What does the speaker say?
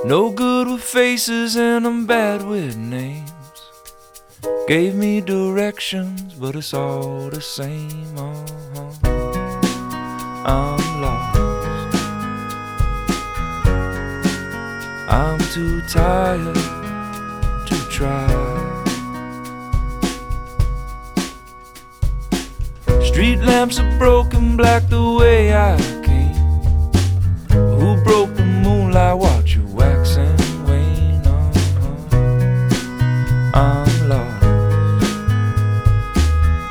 No good with faces and I'm bad with names. Gave me directions, but it's all the same. I'm lost. I'm too tired to try. Street lamps are broken black the way I